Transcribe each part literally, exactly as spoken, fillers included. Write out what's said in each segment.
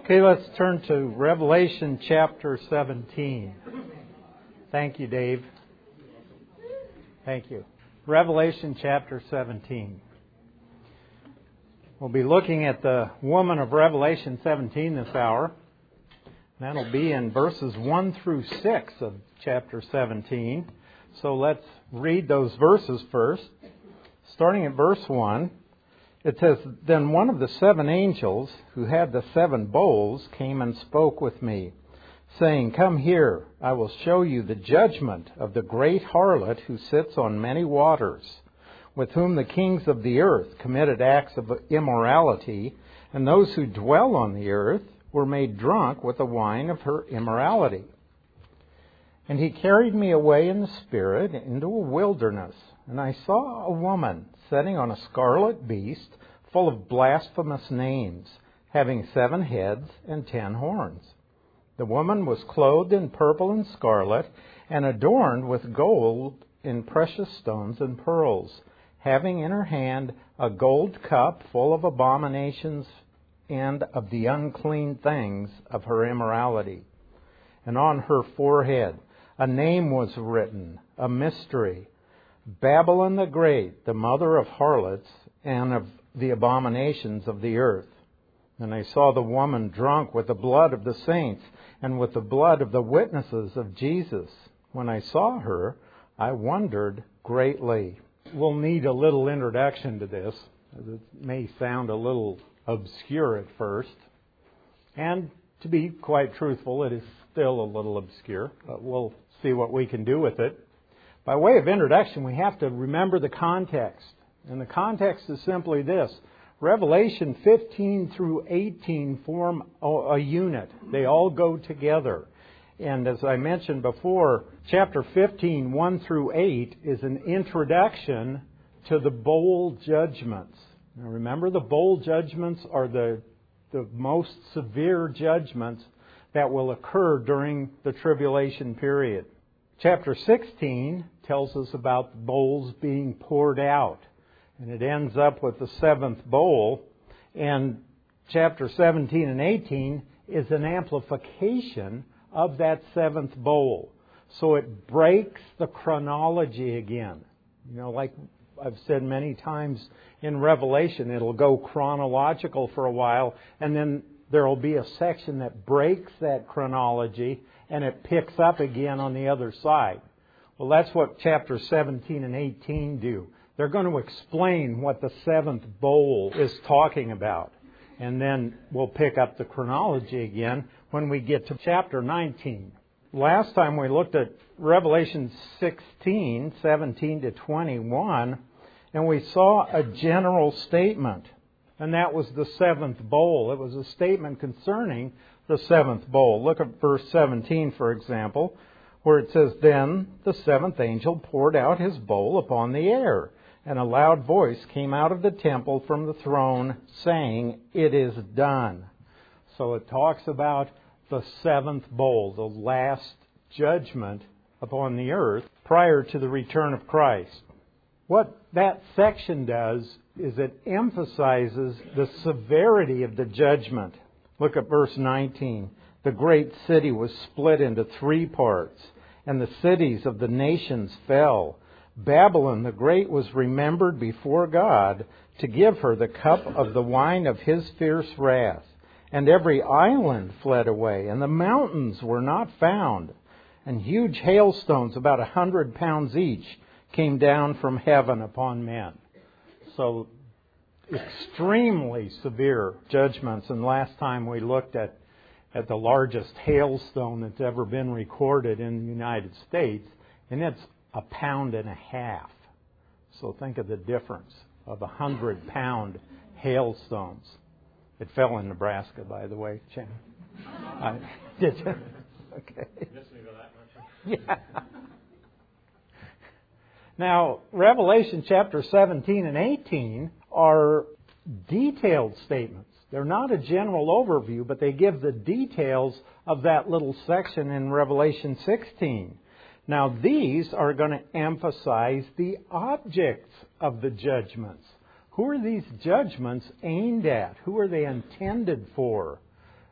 Okay, let's turn to Revelation chapter seventeen. Thank you, Dave. Thank you. Revelation chapter seventeen. We'll be looking at the woman of Revelation seventeen this hour. That'll be in verses one through six of chapter seventeen. So let's read those verses first. Starting at verse one, it says, "Then one of the seven angels who had the seven bowls came and spoke with me, saying, 'Come here, I will show you the judgment of the great harlot who sits on many waters, with whom the kings of the earth committed acts of immorality, and those who dwell on the earth were made drunk with the wine of her immorality.' And he carried me away in the Spirit into a wilderness, and I saw a woman sitting on a scarlet beast full of blasphemous names, having seven heads and ten horns. The woman was clothed in purple and scarlet, and adorned with gold and precious stones and pearls, having in her hand a gold cup full of abominations and of the unclean things of her immorality. And on her forehead a name was written, a mystery, Babylon the Great, the mother of harlots and of the abominations of the earth. And I saw the woman drunk with the blood of the saints and with the blood of the witnesses of Jesus. When I saw her, I wondered greatly." We'll need a little introduction to this. It may sound a little obscure at first. And to be quite truthful, it is still a little obscure. But we'll see what we can do with it. By way of introduction, we have to remember the context. And the context is simply this. Revelation fifteen through eighteen form a unit. They all go together. And as I mentioned before, chapter fifteen, one through eight, is an introduction to the bowl judgments. Now remember, the bowl judgments are the, the most severe judgments that will occur during the tribulation period. Chapter sixteen tells us about the bowls being poured out. And it ends up with the seventh bowl. And chapter seventeen and eighteen is an amplification of that seventh bowl. So it breaks the chronology again. You know, like I've said many times in Revelation, it'll go chronological for a while, and then there will be a section that breaks that chronology, and it picks up again on the other side. Well, that's what chapter seventeen and eighteen do. They're going to explain what the seventh bowl is talking about. And then we'll pick up the chronology again when we get to chapter nineteen. Last time we looked at Revelation sixteen, seventeen to twenty-one, and we saw a general statement. And that was the seventh bowl. It was a statement concerning the seventh bowl. Look at verse seventeen, for example, where it says, "Then the seventh angel poured out his bowl upon the air, and a loud voice came out of the temple from the throne, saying, 'It is done.'" So it talks about the seventh bowl, the last judgment upon the earth prior to the return of Christ. What that section does is it emphasizes the severity of the judgment. Look at verse nineteen. "The great city was split into three parts, and the cities of the nations fell. Babylon the Great was remembered before God to give her the cup of the wine of his fierce wrath. And every island fled away, and the mountains were not found. And huge hailstones, about a hundred pounds each, came down from heaven upon men." So extremely severe judgments. And last time we looked at, at the largest hailstone that's ever been recorded in the United States, and it's a pound and a half. So think of the difference of a hundred pound hailstones. It fell in Nebraska, by the way, Chan. I, did you? Okay. Yeah. Now, Revelation chapter seventeen and eighteen are detailed statements. They're not a general overview, but they give the details of that little section in Revelation sixteen. Now, these are going to emphasize the objects of the judgments. Who are these judgments aimed at? Who are they intended for?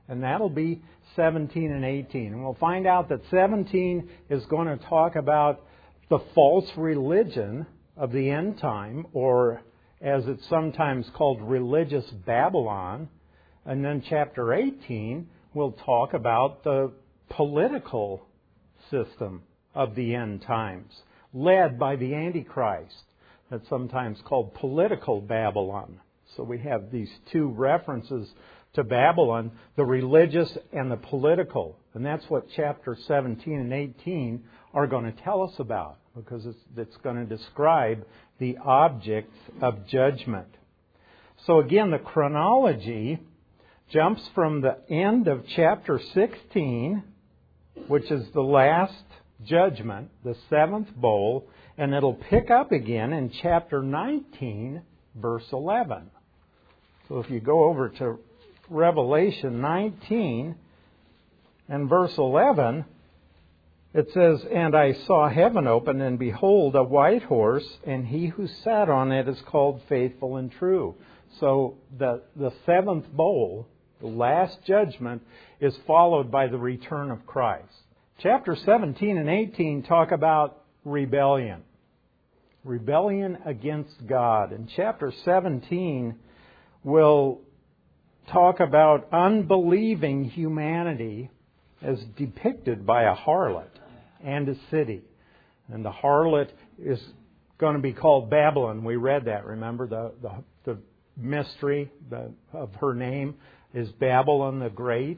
And that'll be seventeen and eighteen. And we'll find out that seventeen is going to talk about the false religion of the end time, or as it's sometimes called, religious Babylon. And then chapter eighteen will talk about the political system of the end times, led by the Antichrist. That's sometimes called political Babylon. So we have these two references to Babylon, the religious and the political. And that's what chapter seventeen and eighteen are going to tell us about, because it's, it's going to describe the objects of judgment. So again, the chronology jumps from the end of chapter sixteen, which is the last judgment, the seventh bowl, and it'll pick up again in chapter nineteen, verse eleven. So if you go over to Revelation nineteen and verse eleven, it says, "And I saw heaven open, and behold, a white horse, and he who sat on it is called Faithful and True." So the, the seventh bowl, the last judgment, is followed by the return of Christ. Chapter seventeen and eighteen talk about rebellion. Rebellion against God. And chapter seventeen will talk about unbelieving humanity as depicted by a harlot and a city. And the harlot is going to be called Babylon. We read that, remember? The, the, the mystery the, of her name is Babylon the Great.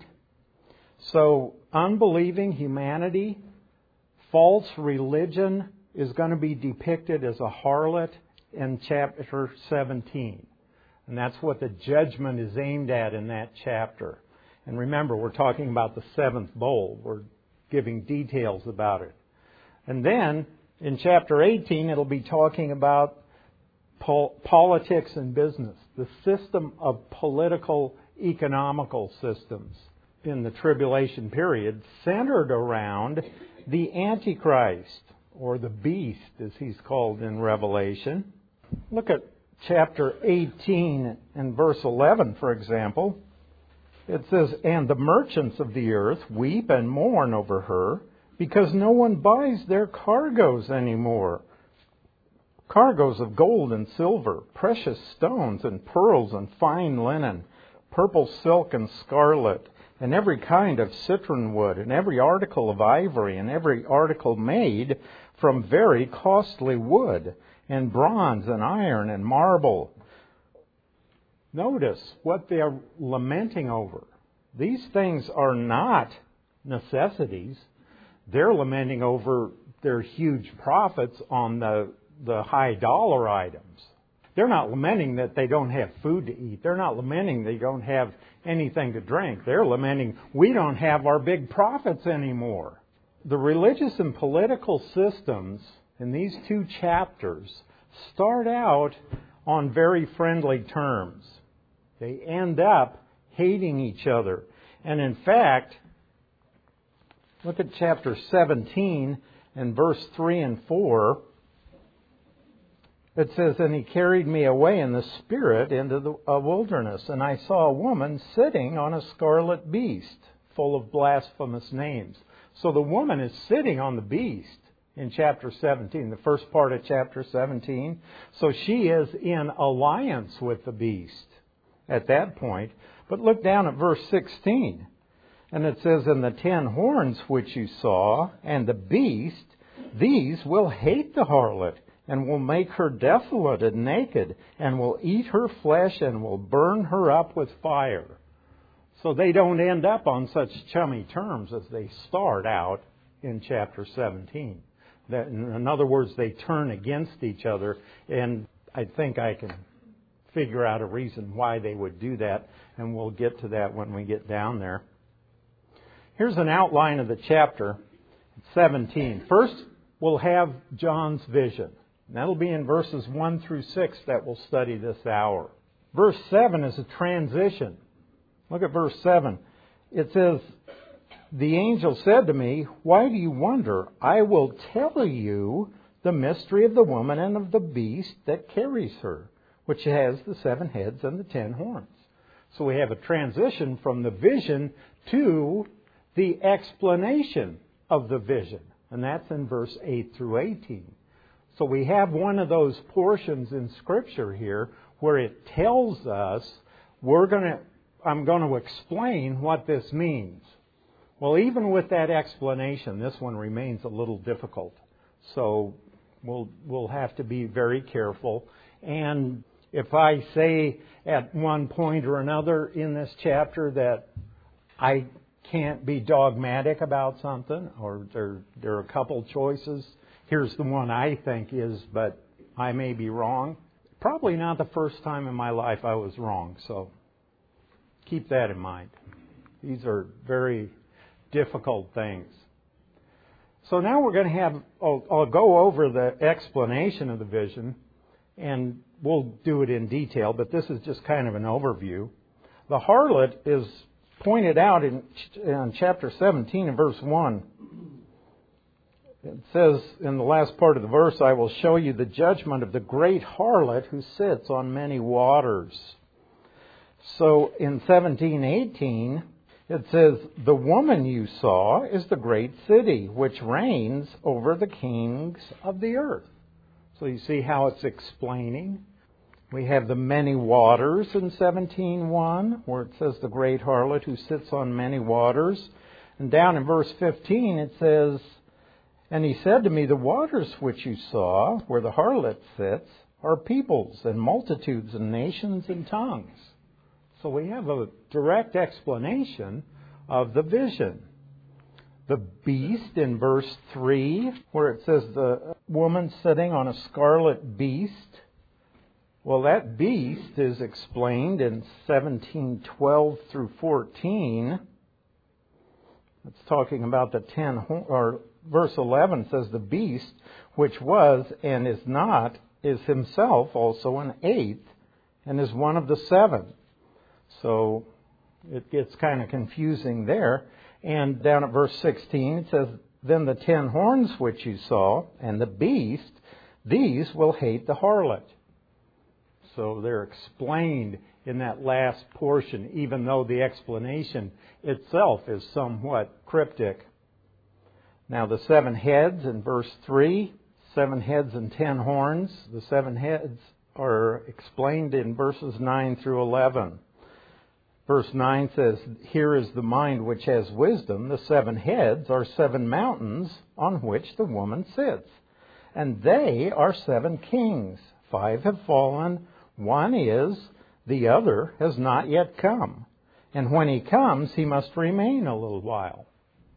So unbelieving humanity, false religion is going to be depicted as a harlot in chapter seventeen. And that's what the judgment is aimed at in that chapter. And remember, we're talking about the seventh bowl. We're giving details about it. And then in chapter eighteen, it'll be talking about pol- politics and business, the system of political, economical systems in the tribulation period, centered around the Antichrist, or the beast, as he's called in Revelation. Look at chapter eighteen and verse eleven, for example. It says, "And the merchants of the earth weep and mourn over her, because no one buys their cargoes anymore. Cargoes of gold and silver, precious stones and pearls and fine linen, purple silk and scarlet, and every kind of citron wood, and every article of ivory, and every article made from very costly wood, and bronze and iron and marble." Notice what they are lamenting over. These things are not necessities. They're lamenting over their huge profits on the, the high dollar items. They're not lamenting that they don't have food to eat. They're not lamenting they don't have anything to drink. They're lamenting we don't have our big profits anymore. The religious and political systems in these two chapters start out on very friendly terms. They end up hating each other. And in fact, look at chapter seventeen and verse three and four. It says, "And he carried me away in the spirit into the a wilderness, and I saw a woman sitting on a scarlet beast, full of blasphemous names." So the woman is sitting on the beast in chapter seventeen, the first part of chapter seventeen. So she is in alliance with the beast at that point. But look down at verse sixteen. And it says, "And the ten horns which you saw, and the beast, these will hate the harlot, and will make her desolate and naked, and will eat her flesh, and will burn her up with fire." So they don't end up on such chummy terms as they start out in chapter seventeen. That, in other words, they turn against each other, and I think I can figure out a reason why they would do that, and we'll get to that when we get down there. Here's an outline of the chapter seventeen. First, we'll have John's vision. And that'll be in verses one through six that we'll study this hour. Verse seven is a transition. Look at verse seven. It says, "The angel said to me, 'Why do you wonder? I will tell you the mystery of the woman and of the beast that carries her, which has the seven heads and the ten horns.'" So we have a transition from the vision to the explanation of the vision. And that's in verse eight through eighteen. So we have one of those portions in Scripture here where it tells us we're going to, I'm going to explain what this means. Well, even with that explanation, this one remains a little difficult. So we'll we'll have to be very careful. And if I say at one point or another in this chapter that I can't be dogmatic about something, or there there are a couple choices, here's the one I think is, but I may be wrong. Probably not the first time in my life I was wrong, so keep that in mind. These are very difficult things. So now we're going to have, I'll, I'll go over the explanation of the vision, and we'll do it in detail, but this is just kind of an overview. The harlot is pointed out in, in chapter seventeen and verse one. It says in the last part of the verse, I will show you the judgment of the great harlot who sits on many waters. So in seventeen eighteen, it says, the woman you saw is the great city, which reigns over the kings of the earth. So you see how it's explaining. We have the many waters in seventeen one, where it says the great harlot who sits on many waters. And down in verse fifteen it says, and he said to me, the waters which you saw, where the harlot sits, are peoples and multitudes and nations and tongues. So we have a direct explanation of the vision. The beast in verse three, where it says the woman sitting on a scarlet beast. Well, that beast is explained in seventeen twelve through fourteen. It's talking about the ten, or verse eleven says, the beast, which was and is not, is himself also an eighth, and is one of the seven. So it gets kind of confusing there. And down at verse sixteen, it says, then the ten horns which you saw, and the beast, these will hate the harlot. So they're explained in that last portion, even though the explanation itself is somewhat cryptic. Now the seven heads in verse three, seven heads and ten horns. The seven heads are explained in verses nine through eleven. Verse nine says, here is the mind which has wisdom. The seven heads are seven mountains on which the woman sits. And they are seven kings. Five have fallen. One is, the other has not yet come. And when he comes, he must remain a little while.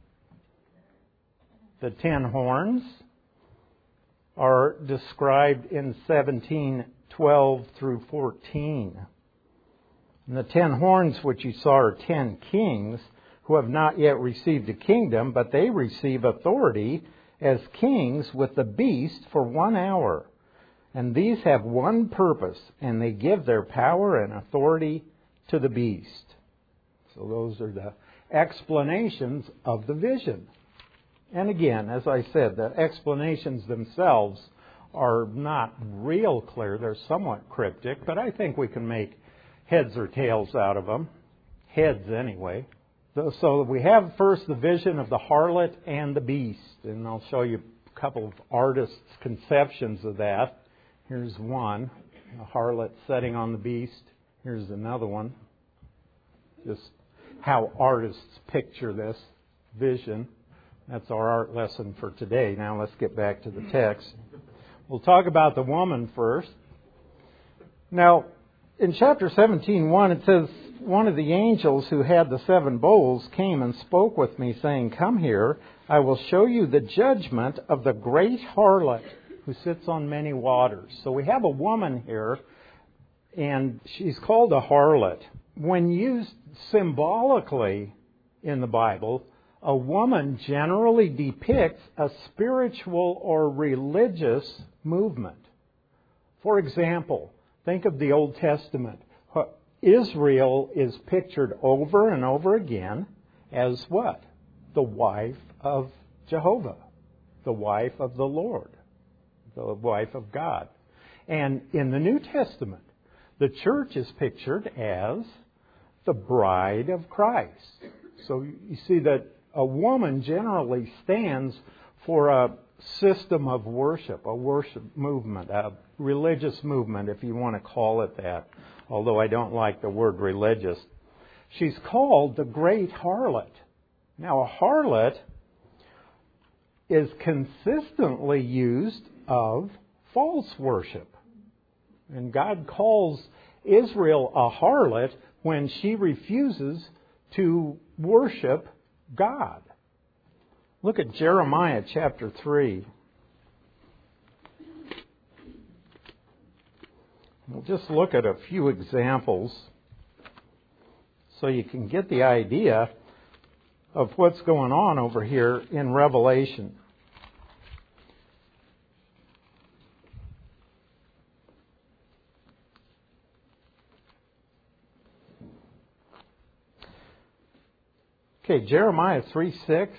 The ten horns are described in seventeen twelve through fourteen. And the ten horns which you saw are ten kings who have not yet received a kingdom, but they receive authority as kings with the beast for one hour. And these have one purpose, and they give their power and authority to the beast. So those are the explanations of the vision. And again, as I said, the explanations themselves are not real clear. They're somewhat cryptic, but I think we can make heads or tails out of them. Heads, anyway. So we have first the vision of the harlot and the beast. And I'll show you a couple of artists' conceptions of that. Here's one, a harlot sitting on the beast. Here's another one. Just how artists picture this vision. That's our art lesson for today. Now let's get back to the text. We'll talk about the woman first. Now, in chapter seventeen one, it says, one of the angels who had the seven bowls came and spoke with me, saying, come here, I will show you the judgment of the great harlot who sits on many waters. So we have a woman here, and she's called a harlot. When used symbolically in the Bible, a woman generally depicts a spiritual or religious movement. For example, think of the Old Testament. Israel is pictured over and over again as what? The wife of Jehovah, the wife of the Lord, the wife of God. And in the New Testament, the church is pictured as the bride of Christ. So you see that a woman generally stands for a system of worship, a worship movement, a religious movement, if you want to call it that, although I don't like the word religious. She's called the great harlot. Now, a harlot is consistently used of false worship. And God calls Israel a harlot when she refuses to worship God. Look at Jeremiah chapter three. We'll just look at a few examples so you can get the idea of what's going on over here in Revelation. Okay, Jeremiah three six.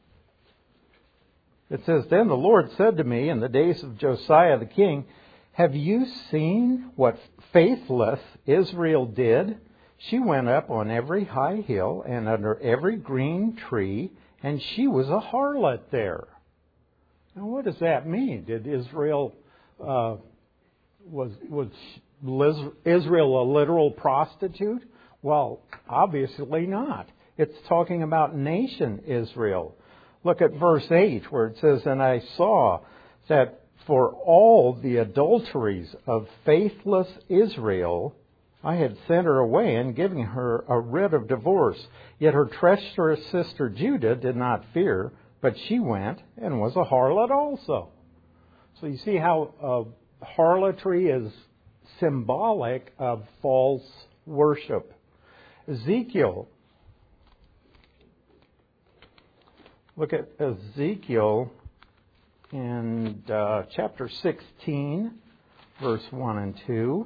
It says, Then the Lord said to me in the days of Josiah the king, Have you seen what faithless Israel did? She went up on every high hill and under every green tree, and she was a harlot there. Now, what does that mean? Did Israel uh, was was Israel a literal prostitute? Well, obviously not. It's talking about nation Israel. Look at verse eight where it says, And I saw that for all the adulteries of faithless Israel, I had sent her away and given her a writ of divorce. Yet her treacherous sister Judah did not fear, but she went and was a harlot also. So you see how uh, harlotry is symbolic of false worship. Ezekiel. Look at Ezekiel in uh, chapter sixteen, verse one and two.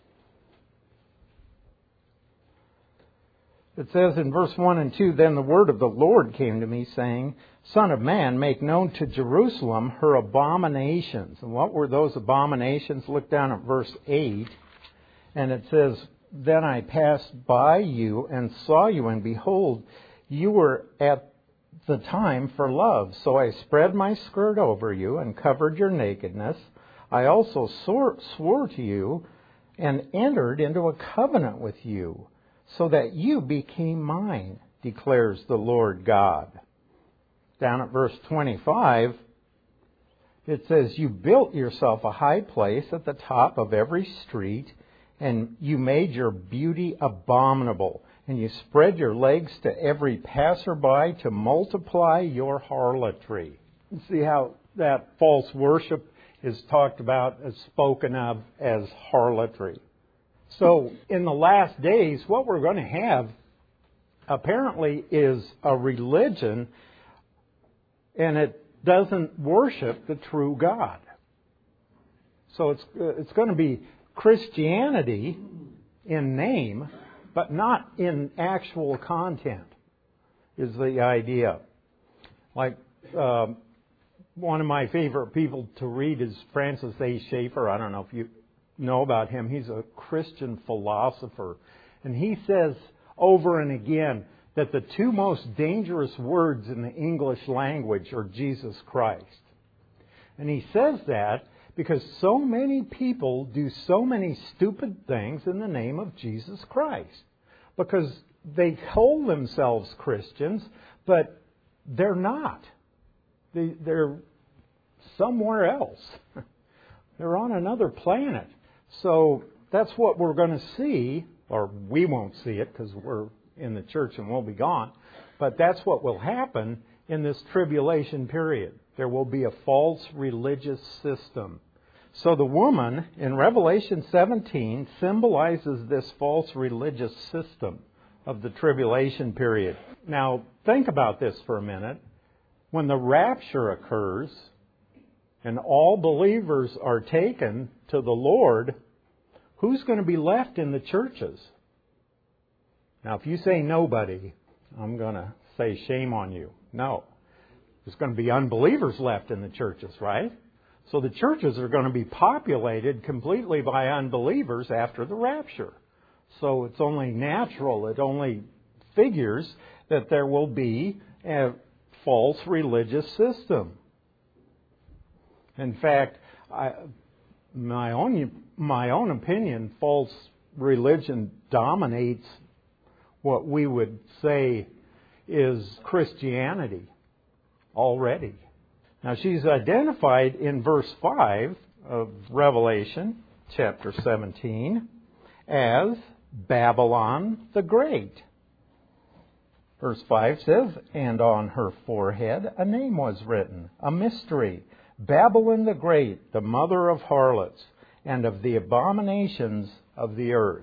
It says in verse one and two, Then the word of the Lord came to me, saying, Son of man, make known to Jerusalem her abominations. And what were those abominations? Look down at verse eight. And it says, Then I passed by you and saw you, and behold, you were at the time for love. So I spread my skirt over you and covered your nakedness. I also swore, swore to you and entered into a covenant with you, so that you became mine, declares the Lord God. Down at verse twenty-five, it says, You built yourself a high place at the top of every street, and you made your beauty abominable, and you spread your legs to every passerby to multiply your harlotry. You see how that false worship is talked about, as spoken of as harlotry. So in the last days, what we're going to have apparently is a religion, and it doesn't worship the true God. So it's it's going to be Christianity in name, but not in actual content, is the idea. Like um, one of my favorite people to read is Francis A. Schaeffer. I don't know if you know about him. He's a Christian philosopher. And he says over and again that the two most dangerous words in the English language are Jesus Christ. And he says that because so many people do so many stupid things in the name of Jesus Christ. Because they call themselves Christians, but they're not. They, they're somewhere else. They're on another planet. So that's what we're going to see, or we won't see it because we're in the church and we'll be gone. But that's what will happen in this tribulation period. There will be a false religious system. So the woman in Revelation seventeen symbolizes this false religious system of the tribulation period. Now, think about this for a minute. When the rapture occurs and all believers are taken to the Lord, who's going to be left in the churches? Now, if you say nobody, I'm going to say shame on you. No. There's going to be unbelievers left in the churches, right? So the churches are going to be populated completely by unbelievers after the rapture. So it's only natural, it only figures that there will be a false religious system. In fact, I, my own my own opinion, false religion dominates what we would say is Christianity already. Now, she's identified in verse five of Revelation chapter seventeen as Babylon the Great. Verse five says, "And on her forehead a name was written, a mystery, Babylon the Great, the mother of harlots, and of the abominations of the earth."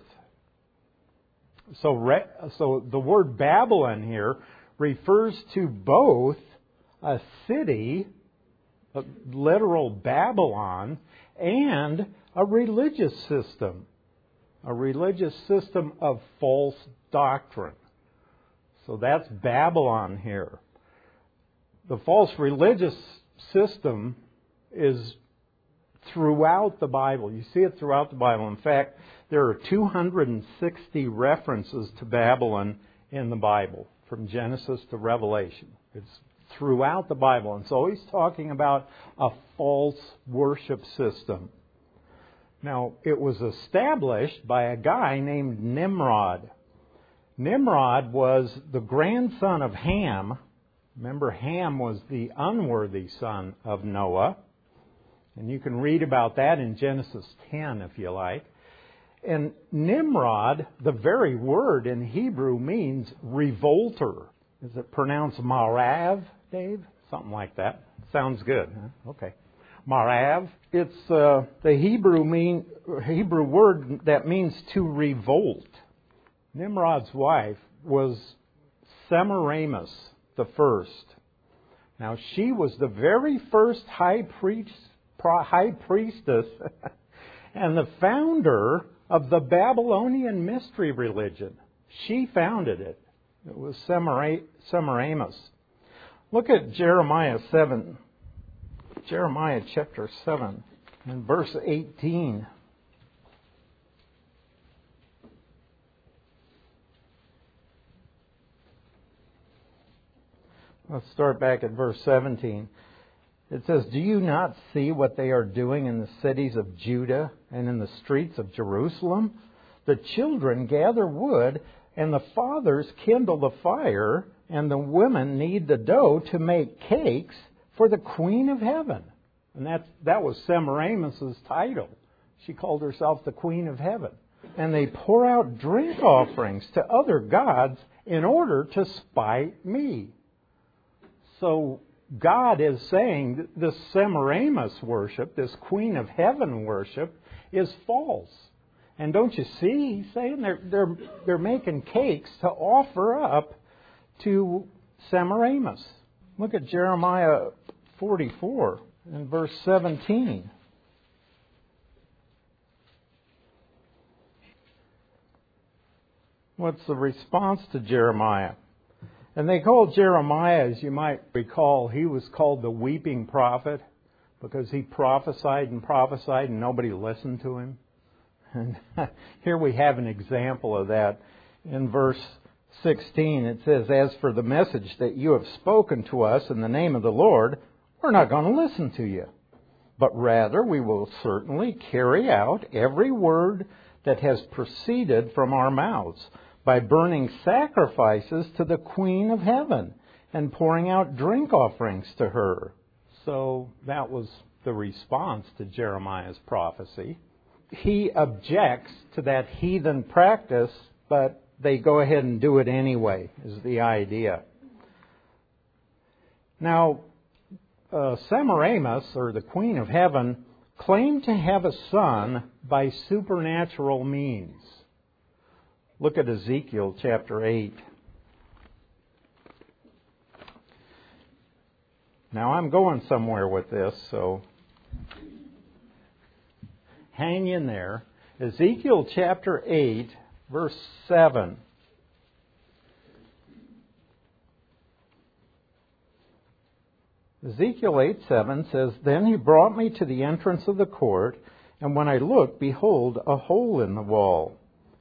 So, re- so the word Babylon here refers to both a city, a literal Babylon, and a religious system, a religious system of false doctrine. So that's Babylon here. The false religious system is throughout the Bible. You see it throughout the Bible. In fact, there are two hundred sixty references to Babylon in the Bible, from Genesis to Revelation. It's throughout the Bible. And it's always talking about a false worship system. Now, it was established by a guy named Nimrod. Nimrod was the grandson of Ham. Remember, Ham was the unworthy son of Noah. And you can read about that in Genesis ten if you like. And Nimrod, the very word in Hebrew means revolter. Is it pronounced Marav, Dave? Something like that. Sounds good. Huh? Okay. Marav. It's uh, the Hebrew mean Hebrew word that means to revolt. Nimrod's wife was Semiramis the first. Now, she was the very first high priest, high priestess and the founder of the Babylonian mystery religion. She founded it. It was Semiramis. Look at Jeremiah seven. Jeremiah chapter seven and verse eighteen. Let's start back at verse seventeen. It says, "Do you not see what they are doing in the cities of Judah and in the streets of Jerusalem? The children gather wood, and the fathers kindle the fire, and the women knead the dough to make cakes for the Queen of Heaven." And that, that was Semiramis' title. She called herself the Queen of Heaven. "And they pour out drink offerings to other gods in order to spite me." So God is saying that this Semiramis worship, this Queen of Heaven worship, is false. And don't you see, he's saying they're, they're, they're making cakes to offer up to Semiramis. Look at Jeremiah forty-four and verse seventeen. What's the response to Jeremiah? And they called Jeremiah, as you might recall, he was called the weeping prophet because he prophesied and prophesied and nobody listened to him. And here we have an example of that. In verse sixteen, it says, "As for the message that you have spoken to us in the name of the Lord, we're not going to listen to you. But rather we will certainly carry out every word that has proceeded from our mouths, by burning sacrifices to the Queen of Heaven and pouring out drink offerings to her." So that was the response to Jeremiah's prophecy. He objects to that heathen practice, but they go ahead and do it anyway, is the idea. Now, uh, Semiramis, or the Queen of Heaven, claimed to have a son by supernatural means. Look at Ezekiel chapter eight. Now, I'm going somewhere with this, so hang in there. Ezekiel chapter eight, verse seven. Ezekiel eight seven says, "Then he brought me to the entrance of the court, and when I looked, behold, a hole in the wall.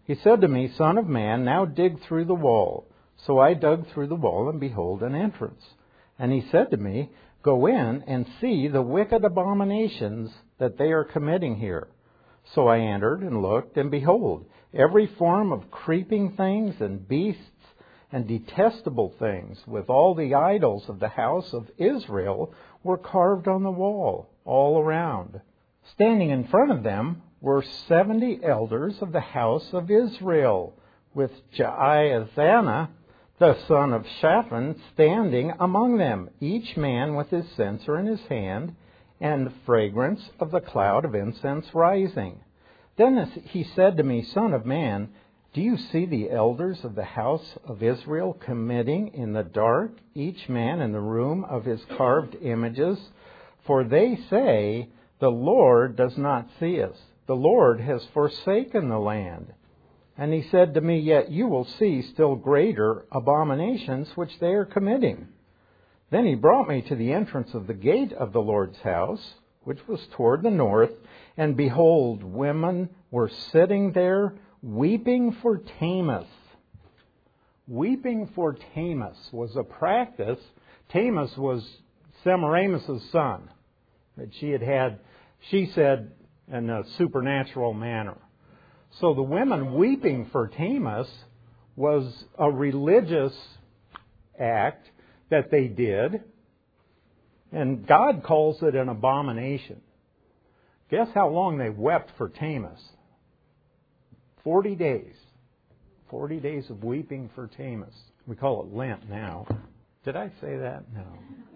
He said to me, Son of man, now dig through the wall. So I dug through the wall, and behold, an entrance. And he said to me, Go in and see the wicked abominations that they are committing here. So I entered and looked, and behold, every form of creeping things and beasts and detestable things, with all the idols of the house of Israel, were carved on the wall all around. Standing in front of them were seventy elders of the house of Israel, with Jaazaniah, the son of Shaphan, standing among them, each man with his censer in his hand, and the fragrance of the cloud of incense rising. Then he said to me, Son of man, do you see the elders of the house of Israel committing in the dark, each man in the room of his carved images? For they say, The Lord does not see us. The Lord has forsaken the land. And he said to me, Yet you will see still greater abominations which they are committing. Then he brought me to the entrance of the gate of the Lord's house, which was toward the north, and behold, women were sitting there, weeping for Tammuz. Weeping for Tammuz was a practice. Tammuz was Semiramis' son that she had had, she said, in a supernatural manner. So the women weeping for Tammuz was a religious act that they did, and God calls it an abomination. Guess how long they wept for Tammuz? Forty days. Forty days of weeping for Tammuz. We call it Lent now. Did I say that? No.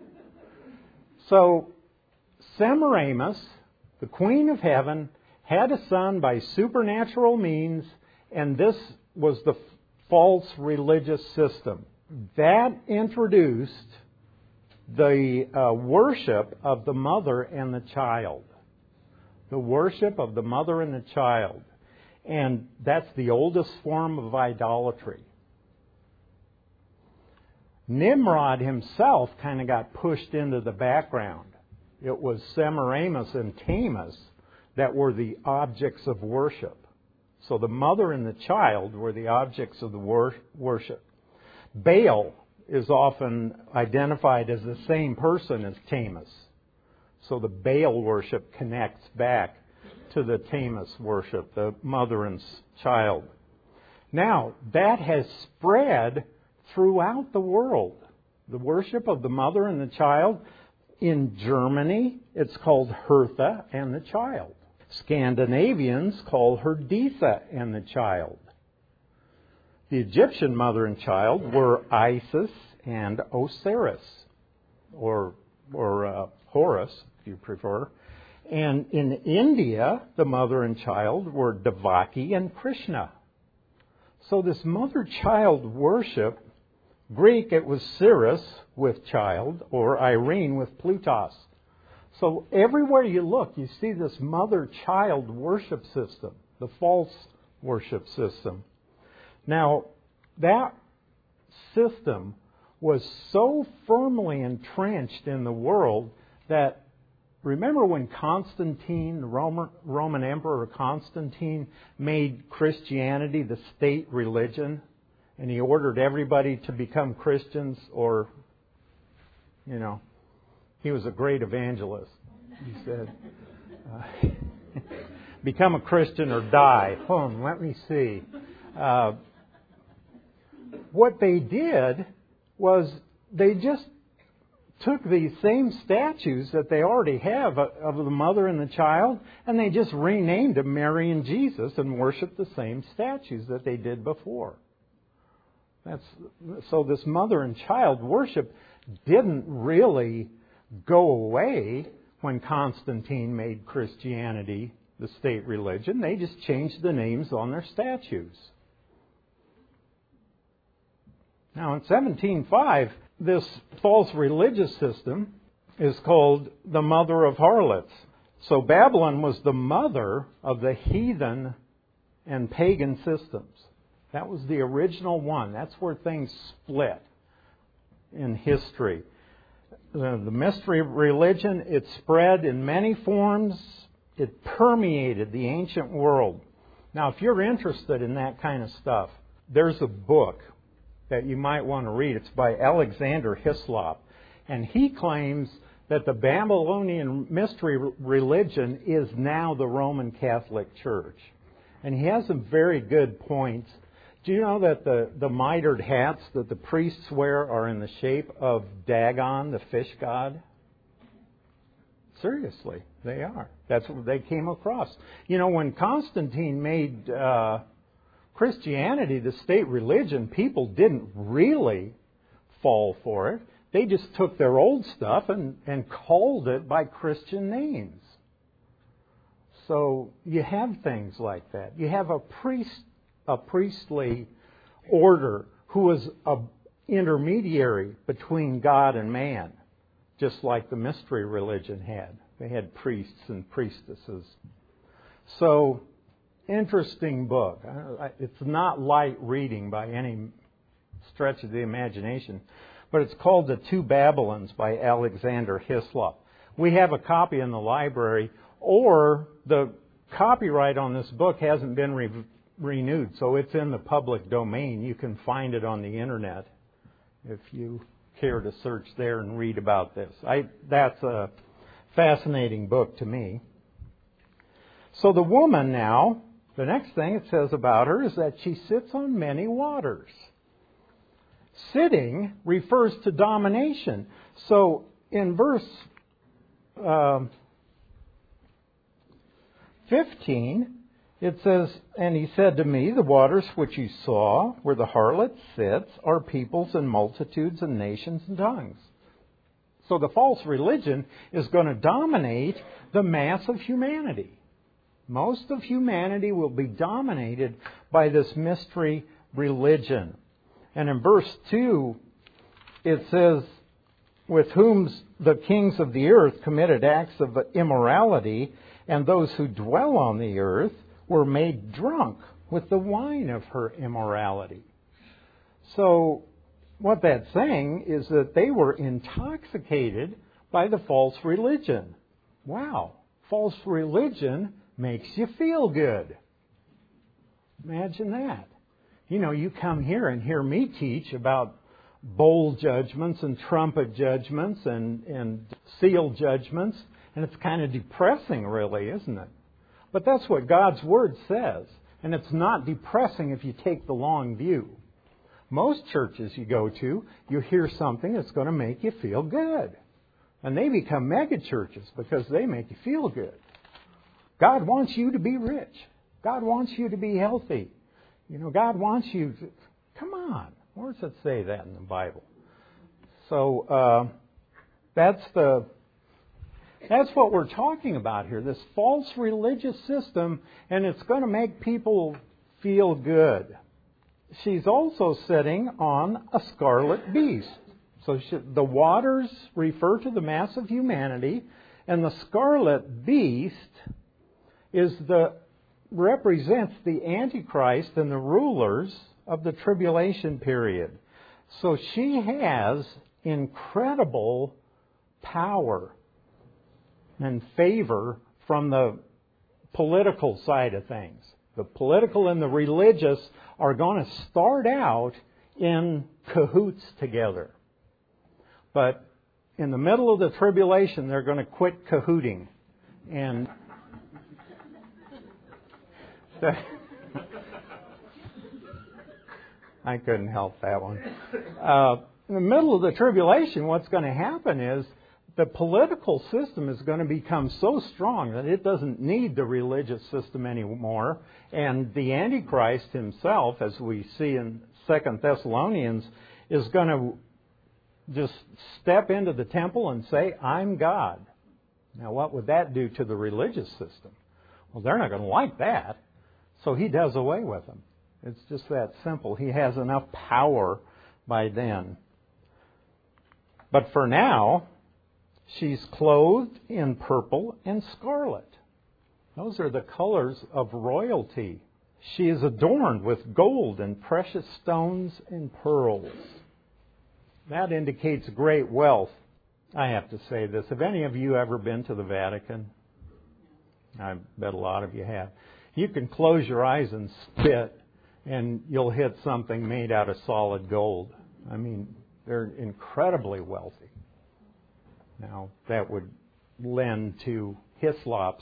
So, Semiramis, the queen of heaven, had a son by supernatural means, and this was the false religious system. That introduced the uh, worship of the mother and the child. The worship of the mother and the child. And that's the oldest form of idolatry. Nimrod himself kind of got pushed into the background. It was Semiramis and Tammuz that were the objects of worship. So the mother and the child were the objects of the wor- worship. Baal is often identified as the same person as Tammuz. So the Baal worship connects back to the Tammuz worship, the mother and child. Now, that has spread throughout the world. The worship of the mother and the child. In Germany, it's called Hertha and the child. Scandinavians call her Disa and the child. The Egyptian mother and child were Isis and Osiris, or or uh, Horus, if you prefer. And in India, the mother and child were Devaki and Krishna. So this mother-child worship, Greek, it was Ceres with child, or Irene with Plutos. So everywhere you look, you see this mother-child worship system, the false worship system. Now, that system was so firmly entrenched in the world that, remember when Constantine, the Roman, Roman Emperor Constantine, made Christianity the state religion? And he ordered everybody to become Christians, or, you know, he was a great evangelist. He said, uh, become a Christian or die. Hmm, let me see. Uh, what they did was they just took these same statues that they already have of the mother and the child, and they just renamed them Mary and Jesus and worshiped the same statues that they did before. That's, so this mother and child worship didn't really go away when Constantine made Christianity the state religion. They just changed the names on their statues. Now in seventeen oh five, this false religious system is called the mother of harlots. So Babylon was the mother of the heathen and pagan systems. That was the original one. That's where things split in history. The mystery religion, it spread in many forms. It permeated the ancient world. Now, if you're interested in that kind of stuff, there's a book that you might want to read. It's by Alexander Hislop. And he claims that the Babylonian mystery religion is now the Roman Catholic Church. And he has some very good points. Do you know that the, the mitered hats that the priests wear are in the shape of Dagon, the fish god? Seriously, they are. That's what they came across. You know, when Constantine made uh, Christianity the state religion, people didn't really fall for it. They just took their old stuff and, and called it by Christian names. So you have things like that. You have a priest, a priestly order who was an intermediary between God and man, just like the mystery religion had. They had priests and priestesses. So, interesting book. It's not light reading by any stretch of the imagination, but it's called The Two Babylons by Alexander Hislop. We have a copy in the library, or the copyright on this book hasn't been re- renewed, so it's in the public domain. You can find it on the internet if you care to search there and read about this. I, that's a fascinating book to me. So the woman now, the next thing it says about her is that she sits on many waters. Sitting refers to domination. So in verse uh, fifteen, it says, "And he said to me, the waters which you saw, where the harlot sits, are peoples and multitudes and nations and tongues." So the false religion is going to dominate the mass of humanity. Most of humanity will be dominated by this mystery religion. And in verse two, it says, "With whom the kings of the earth committed acts of immorality, and those who dwell on the earth were made drunk with the wine of her immorality." So what that's saying is that they were intoxicated by the false religion. Wow, false religion makes you feel good. Imagine that. You know, you come here and hear me teach about bowl judgments and trumpet judgments and, and seal judgments, and it's kind of depressing, really, isn't it? But that's what God's Word says, and it's not depressing if you take the long view. Most churches you go to, you hear something that's going to make you feel good. And they become mega churches because they make you feel good. God wants you to be rich. God wants you to be healthy. You know, God wants you to... Come on. Where does it say that in the Bible? So, uh, that's the... That's what we're talking about here. This false religious system, and it's going to make people feel good. She's also sitting on a scarlet beast. So she, the waters refer to the mass of humanity, and the scarlet beast is the represents the Antichrist and the rulers of the tribulation period. So she has incredible power and favor from the political side of things. The political and the religious are going to start out in cahoots together. But in the middle of the tribulation, they're going to quit cahooting. And I couldn't help that one. Uh, in the middle of the tribulation, what's going to happen is the political system is going to become so strong that it doesn't need the religious system anymore. And the Antichrist himself, as we see in Second Thessalonians, is going to just step into the temple and say, "I'm God." Now, what would that do to the religious system? Well, they're not going to like that. So he does away with them. It's just that simple. He has enough power by then. But for now, she's clothed in purple and scarlet. Those are the colors of royalty. She is adorned with gold and precious stones and pearls. That indicates great wealth. I have to say this. Have any of you ever been to the Vatican? I bet a lot of you have. You can close your eyes and spit, and you'll hit something made out of solid gold. I mean, they're incredibly wealthy. Now, that would lend to Hislop's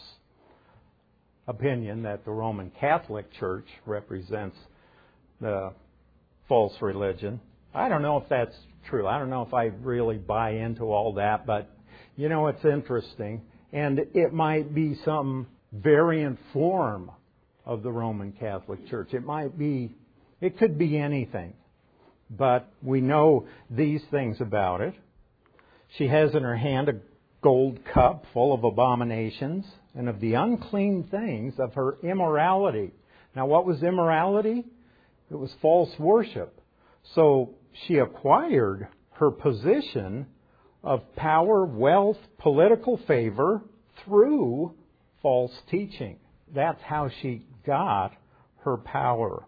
opinion that the Roman Catholic Church represents the false religion. I don't know if that's true. I don't know if I really buy into all that, but, you know, it's interesting. And it might be some variant form of the Roman Catholic Church. It might be, it could be anything. But we know these things about it. She has in her hand a gold cup full of abominations and of the unclean things of her immorality. Now, what was immorality? It was false worship. So she acquired her position of power, wealth, political favor through false teaching. That's how she got her power.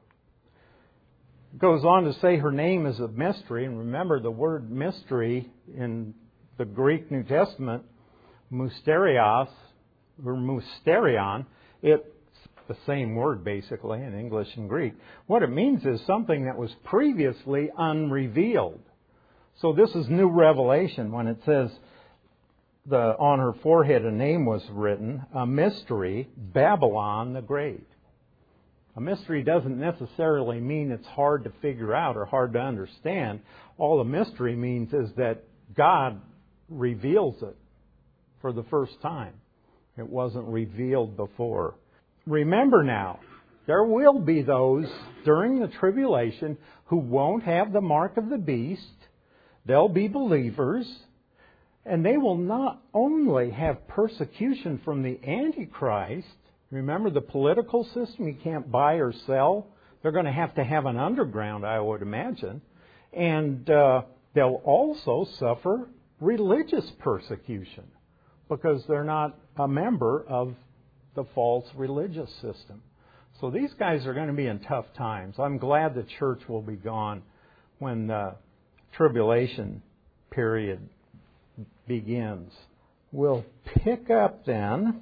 It goes on to say her name is a mystery. And remember, the word mystery in the Greek New Testament, mysterios, or mysterion, it's the same word basically in English and Greek. What it means is something that was previously unrevealed. So this is new revelation when it says the on her forehead a name was written, a mystery, Babylon the Great. A mystery doesn't necessarily mean it's hard to figure out or hard to understand. All a mystery means is that God reveals it for the first time. It wasn't revealed before. Remember now, there will be those during the tribulation who won't have the mark of the beast. They'll be believers. And they will not only have persecution from the Antichrist. Remember the political system, you can't buy or sell. They're going to have to have an underground, I would imagine. And uh, they'll also suffer religious persecution because they're not a member of the false religious system. So these guys are going to be in tough times. I'm glad the church will be gone when the tribulation period begins. We'll pick up then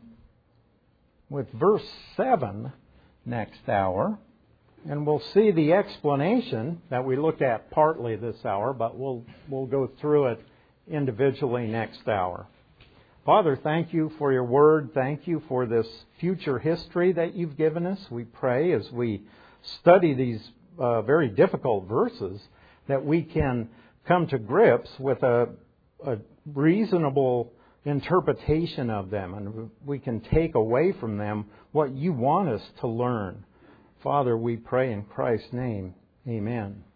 with verse seven next hour, and we'll see the explanation that we looked at partly this hour, but we'll we'll go through it individually next hour. Father, thank you for your word. Thank you for this future history that you've given us. We pray as we study these uh, very difficult verses that we can come to grips with a, a reasonable interpretation of them, and we can take away from them what you want us to learn. Father, we pray in Christ's name. Amen.